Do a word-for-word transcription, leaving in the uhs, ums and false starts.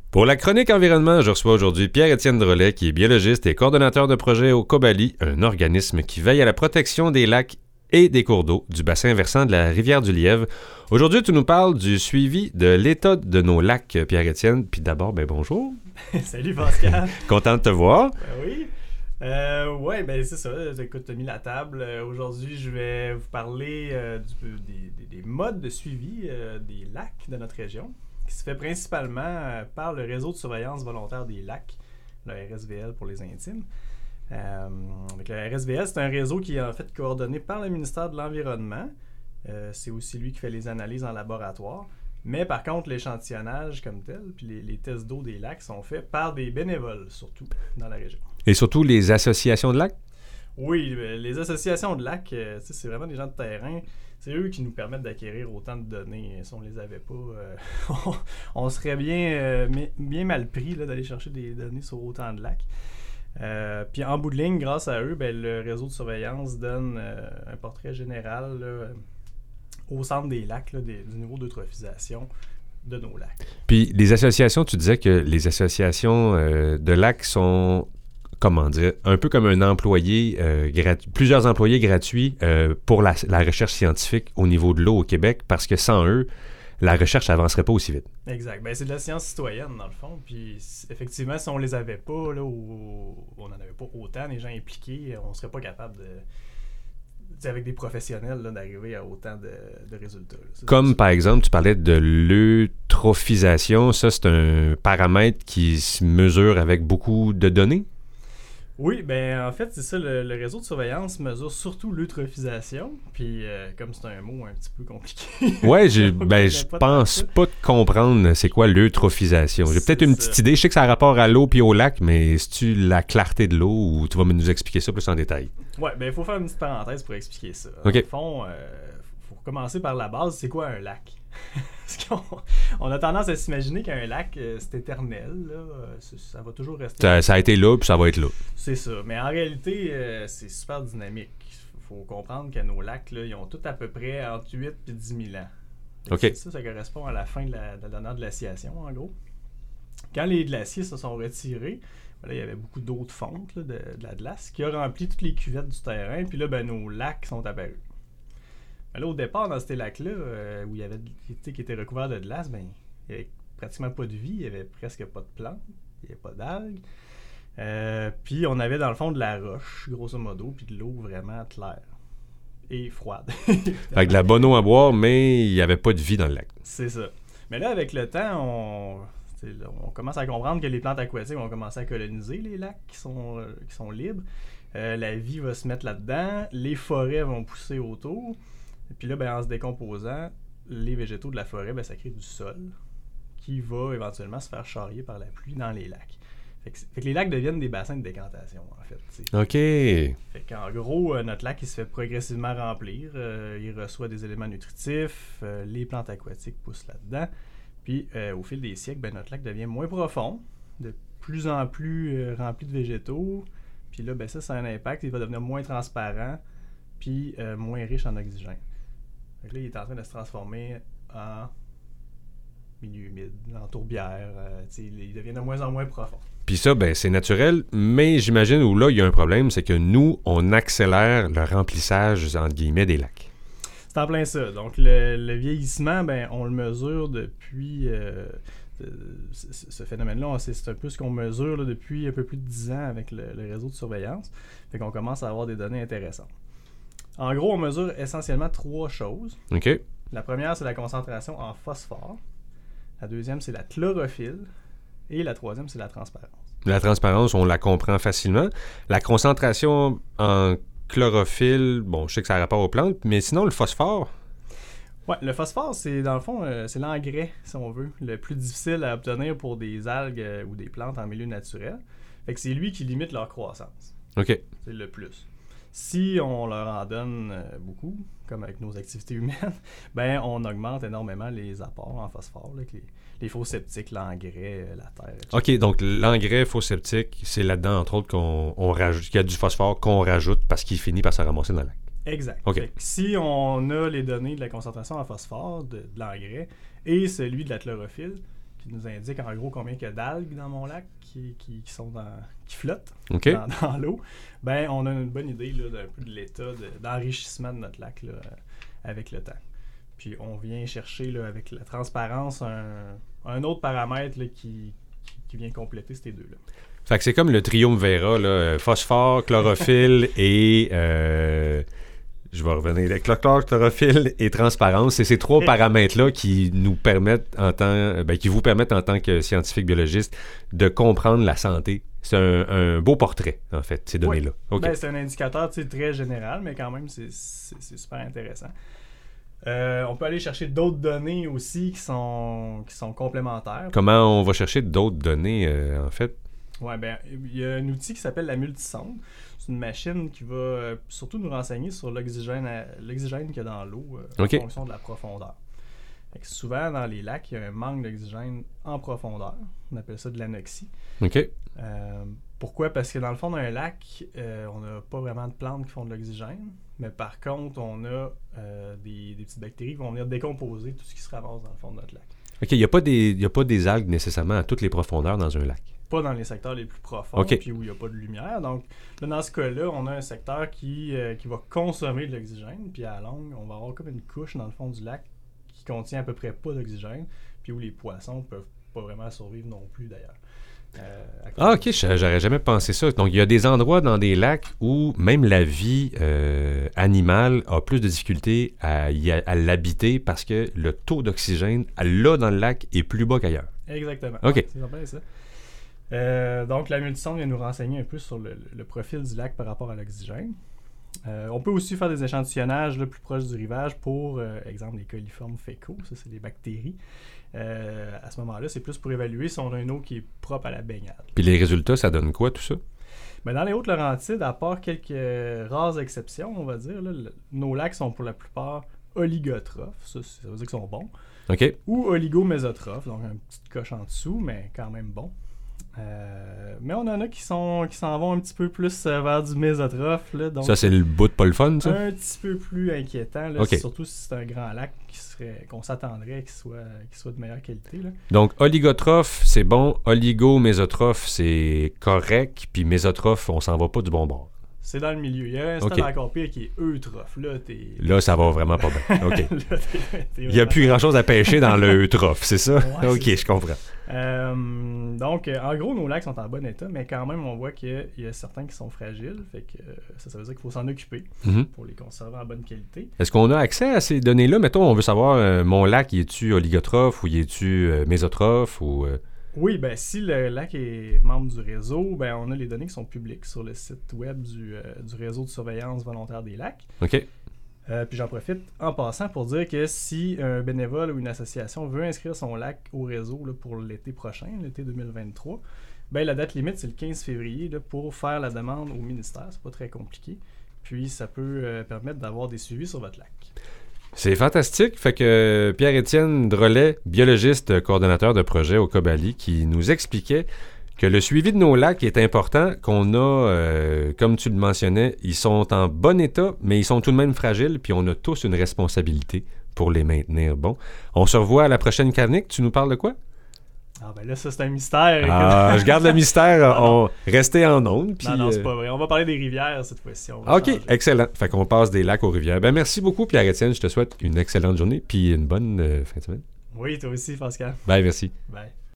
Pour la chronique environnement, je reçois aujourd'hui Pierre-Étienne Drolet, qui est biologiste et coordonnateur de projet au COBALI, un organisme qui veille à la protection des lacs et des cours d'eau du bassin versant de la rivière du Lièvre. Aujourd'hui, tu nous parles du suivi de l'état de nos lacs, Pierre-Étienne. Puis d'abord, ben bonjour. Salut Pascal. Content de te voir. Ben oui. Euh, ouais, ben c'est ça. Écoute, tu as mis la table. Euh, aujourd'hui, je vais vous parler euh, du, des, des, des modes de suivi euh, des lacs de notre région, qui se fait principalement euh, par le réseau de surveillance volontaire des lacs, le R S V L pour les intimes. Euh, avec le R S V L, c'est un réseau qui est en fait coordonné par le ministère de l'Environnement. Euh, c'est aussi lui qui fait les analyses en laboratoire. Mais par contre, l'échantillonnage comme tel, puis les, les tests d'eau des lacs sont faits par des bénévoles, surtout, dans la région. Et surtout les associations de lacs? Oui, les associations de lacs, euh, c'est vraiment des gens de terrain. C'est eux qui nous permettent d'acquérir autant de données. Si on les avait pas, euh, on, on serait bien, euh, bien mal pris là, d'aller chercher des données sur autant de lacs. Euh, puis en bout de ligne, grâce à eux, ben, le réseau de surveillance donne euh, un portrait général là, au centre des lacs, là, des, du niveau d'eutrophisation de nos lacs. Puis les associations, tu disais que les associations euh, de lacs sont, comment dire, un peu comme un employé, euh, gratu- plusieurs employés gratuits euh, pour la, la recherche scientifique au niveau de l'eau au Québec, parce que sans eux, la recherche n'avancerait pas aussi vite. Exact. Ben, c'est de la science citoyenne, dans le fond. Puis, effectivement, si on les avait pas, là, ou on n'en avait pas autant, les gens impliqués, on serait pas capable de, avec des professionnels, là, d'arriver à autant de, de résultats. Là. Comme, par exemple, tu parlais de l'eutrophisation. Ça, c'est un paramètre qui se mesure avec beaucoup de données? Oui, ben en fait, c'est ça, le, le réseau de surveillance mesure surtout l'eutrophisation, puis euh, comme c'est un mot un petit peu compliqué. Ouais, j'ai, ben je pense pas de comprendre c'est quoi l'eutrophisation. J'ai peut-être une petite idée, je sais que ça a rapport à l'eau puis au lac, mais c'est-tu la clarté de l'eau ou tu vas nous expliquer ça plus en détail? Ouais, ben il faut faire une petite parenthèse pour expliquer ça. OK. Dans le fond, il euh, faut commencer par la base, c'est quoi un lac? Parce qu'on on a tendance à s'imaginer qu'un lac, euh, c'est éternel. Là, euh, c'est, ça va toujours rester. Ça, ça a été là, puis ça va être là. C'est ça. Mais en réalité, euh, c'est super dynamique. Il faut comprendre que nos lacs, là, ils ont tous à peu près entre huit et dix mille ans. OK. Ça, ça correspond à la fin de la, de la dernière glaciation, en gros. Quand les glaciers se sont retirés, ben là, il y avait beaucoup d'eau de fonte, là, de, de la glace, qui a rempli toutes les cuvettes du terrain. Puis là, ben, nos lacs sont apparus. Ben là, au départ, dans ces lacs-là, euh, où il y avait qui étaient recouverts de glace, ben, il n'y avait pratiquement pas de vie, il n'y avait presque pas de plantes, il n'y avait pas d'algues. Euh, puis on avait dans le fond de la roche, grosso modo, puis de l'eau vraiment claire et froide. Fait que de la bonne eau à boire, mais il n'y avait pas de vie dans le lac. C'est ça. Mais là, avec le temps, on, on commence à comprendre que les plantes aquatiques vont commencer à coloniser les lacs qui sont, euh, qui sont libres. Euh, la vie va se mettre là-dedans, les forêts vont pousser autour. Et puis là, ben, en se décomposant, les végétaux de la forêt, ben, ça crée du sol qui va éventuellement se faire charrier par la pluie dans les lacs. Fait que, fait que les lacs deviennent des bassins de décantation, en fait. T'sais. OK. Fait qu'en gros, euh, notre lac, il se fait progressivement remplir. Euh, il reçoit des éléments nutritifs. Euh, les plantes aquatiques poussent là-dedans. Puis, euh, au fil des siècles, ben, notre lac devient moins profond, de plus en plus euh, rempli de végétaux. Puis là, ben, ça, ça a un impact. Il va devenir moins transparent, puis euh, moins riche en oxygène. Fait que là, il est en train de se transformer en milieu humide, en tourbière. Euh, il devient de moins en moins profond. Puis ça, ben c'est naturel, mais j'imagine où là, il y a un problème, c'est que nous, on accélère le remplissage, entre guillemets, des lacs. C'est en plein ça. Donc, le, le vieillissement, ben on le mesure depuis... Euh, ce, ce phénomène-là, c'est, c'est un peu ce qu'on mesure là, depuis un peu plus de dix ans avec le, le réseau de surveillance. Fait qu'on commence à avoir des données intéressantes. En gros, on mesure essentiellement trois choses. OK. La première, c'est la concentration en phosphore. La deuxième, c'est la chlorophylle. Et la troisième, c'est la transparence. La transparence, on la comprend facilement. La concentration en chlorophylle, bon, je sais que ça a rapport aux plantes, mais sinon, le phosphore... Oui, le phosphore, c'est dans le fond, euh, c'est l'engrais, si on veut, le plus difficile à obtenir pour des algues euh, ou des plantes en milieu naturel. Fait que c'est lui qui limite leur croissance. OK. C'est le plus. Si on leur en donne euh, beaucoup, comme avec nos activités humaines, ben on augmente énormément les apports en phosphore, là, les, les faux septiques, l'engrais, euh, la terre, et cetera. OK, donc l'engrais faux septique, c'est là-dedans, entre autres, qu'on on rajoute, qu'il y a du phosphore qu'on rajoute parce qu'il finit par se ramasser dans le lac. Exact. Okay. Fait que si on a les données de la concentration en phosphore de, de l'engrais et celui de la chlorophylle, qui qui nous indique en gros combien il y a d'algues dans mon lac qui, qui, qui sont dans, qui flottent OK. dans, dans l'eau, ben on a une bonne idée là, d'un peu de l'état de, d'enrichissement de notre lac là, avec le temps. Puis on vient chercher là, avec la transparence un, un autre paramètre là, qui, qui, qui vient compléter ces deux-là. Fait que c'est comme le triumvirat, là, phosphore, chlorophylle et... Euh, je vais revenir. Chlore, chlorophylle et transparence, c'est ces trois paramètres-là qui nous permettent, en tant, ben, qui vous permettent en tant que scientifique biologiste de comprendre la santé. C'est un, un beau portrait, en fait, ces données-là. Oui. Okay. Ben, c'est un indicateur très général, mais quand même, c'est, c'est, c'est super intéressant. Euh, on peut aller chercher d'autres données aussi qui sont, qui sont complémentaires. Comment on va chercher d'autres données, euh, en fait? Oui, ben, il y a un outil qui s'appelle la multisonde. C'est une machine qui va euh, surtout nous renseigner sur l'oxygène, à, l'oxygène qu'il y a dans l'eau euh, okay. en fonction de la profondeur. Fait que souvent, dans les lacs, il y a un manque d'oxygène en profondeur. On appelle ça de l'anoxie. OK. Euh, pourquoi? Parce que dans le fond d'un lac, euh, on n'a pas vraiment de plantes qui font de l'oxygène, mais par contre, on a euh, des, des petites bactéries qui vont venir décomposer tout ce qui se ramasse dans le fond de notre lac. OK, il n'y a pas des, il y a pas des algues nécessairement à toutes les profondeurs dans un lac. Pas dans les secteurs les plus profonds, okay. puis où il n'y a pas de lumière. Donc, là, dans ce cas-là, on a un secteur qui, euh, qui va consommer de l'oxygène, puis à la longue, on va avoir comme une couche dans le fond du lac qui contient à peu près pas d'oxygène, puis où les poissons peuvent pas vraiment survivre non plus, d'ailleurs. Euh, ah, OK, j'aurais jamais pensé ça. Donc, il y a des endroits dans des lacs où même la vie euh, animale a plus de difficultés à, y a, à l'habiter parce que le taux d'oxygène, là, dans le lac, est plus bas qu'ailleurs. Exactement. OK. C'est bien ça. Euh, donc, la multisonde vient nous renseigner un peu sur le, le profil du lac par rapport à l'oxygène. Euh, on peut aussi faire des échantillonnages là, plus proches du rivage pour, euh, exemple, les coliformes fécaux. Ça, c'est des bactéries. Euh, à ce moment-là, c'est plus pour évaluer si on a une eau qui est propre à la baignade. Puis les résultats, ça donne quoi, tout ça? Ben, dans les Hautes-Laurentides, à part quelques rares exceptions, on va dire, là, le, nos lacs sont pour la plupart oligotrophes. Ça, ça veut dire qu'ils sont bons. OK. Ou oligomésotrophes, donc un petit coche en dessous, mais quand même bon. Euh, mais on en a qui sont qui s'en vont un petit peu plus euh, vers du mésotrophe. Là, donc ça, c'est le bout de pas le fun, ça? Un petit peu plus inquiétant. Là, okay. Surtout si c'est un grand lac qui serait, qu'on s'attendrait qu'il soit, qu'il soit de meilleure qualité. Là. Donc, oligotrophe, c'est bon. Oligomésotrophe, c'est correct. Puis mésotrophe, on s'en va pas du bon bord. C'est dans le milieu. Il y a un stade okay. encore pire qui est eutrophe. Là, t'es... là, ça va vraiment pas bien. OK. là, t'es, t'es Il n'y a plus grand-chose à pêcher dans le eutrophe, c'est ça? Ouais, OK, c'est je comprends. Euh, donc, euh, en gros, nos lacs sont en bon état, mais quand même, on voit qu'il y a certains qui sont fragiles. Fait que euh, ça, ça veut dire qu'il faut s'en occuper mm-hmm. pour les conserver en bonne qualité. Est-ce qu'on a accès à ces données-là? Mettons, on veut savoir, euh, mon lac, y est-tu oligotrophe ou y est-tu euh, mésotrophe ou... Euh... Oui, ben si le lac est membre du réseau, ben on a les données qui sont publiques sur le site web du, euh, du réseau de surveillance volontaire des lacs. OK. Euh, puis j'en profite en passant pour dire que si un bénévole ou une association veut inscrire son lac au réseau là, pour l'été prochain, l'été deux mille vingt-trois, ben la date limite c'est le quinze février là, pour faire la demande au ministère. C'est pas très compliqué. Puis ça peut euh, permettre d'avoir des suivis sur votre lac. C'est fantastique. Fait que Pierre-Étienne Drolet, biologiste, coordonnateur de projet au Cobali, qui nous expliquait que le suivi de nos lacs est important, qu'on a, euh, comme tu le mentionnais, ils sont en bon état, mais ils sont tout de même fragiles, puis on a tous une responsabilité pour les maintenir bons. On se revoit à la prochaine chronique. Tu nous parles de quoi? Ah ben là, ça c'est un mystère. Ah, je garde le mystère. On... Restez en ondes. Puis, non, non, c'est euh... pas vrai. On va parler des rivières cette fois-ci. On va OK, changer. Excellent. Fait qu'on passe des lacs aux rivières. Ben merci beaucoup, Pierre-Étienne. Je te souhaite une excellente journée, puis une bonne euh, fin de semaine. Oui, toi aussi, Pascal. Bye, merci. Bye.